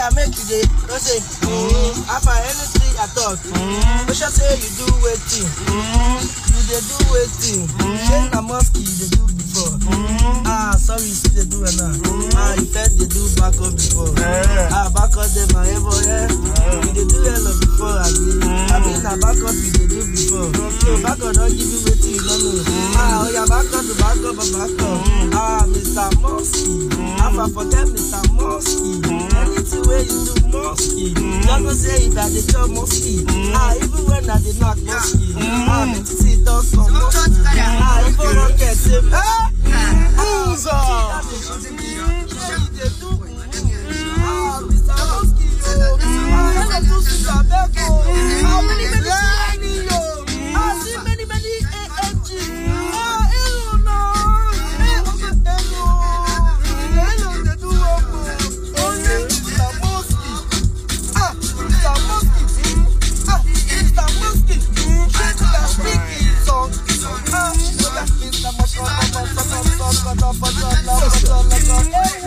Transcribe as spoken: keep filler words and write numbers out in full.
I make you dey, don't say, mm, after anything I talk, mm, make sure say you do waiting, mm, you dey do waiting, mm, shey na mosque you dey do before, mm, ah, sorry, you still dey do it now, mm, ah, you first dey do back up before, yeah. ah, back up dem my ever, yeah, yeah. You dey do hello before, I mean, mm, I mean, na back up you dey do before, so back up don't give you waiting, you don't know, mm, ah, oh yeah, back up to back up, back up, mm, ah, Mister Mosque, mm, I forget Mister Mosque, mm, anything where you do mosque, mm, just don't say it at the job mosque, mm, ah, even when I did not mosque, mm, ah, me to see dogs from mosque, ah, even when I get same, ah, who's up? Ah, Mister Mosque, ah, I do see that back, ah, many, many, many, ah, see many, many A M G, ah, hello, no, hello, hello, they do oh, yeah, Mister Mosque, ah, Mister Mosque, ah, Mister Mosque, Mister Speaking song, ah, Mister Mosque,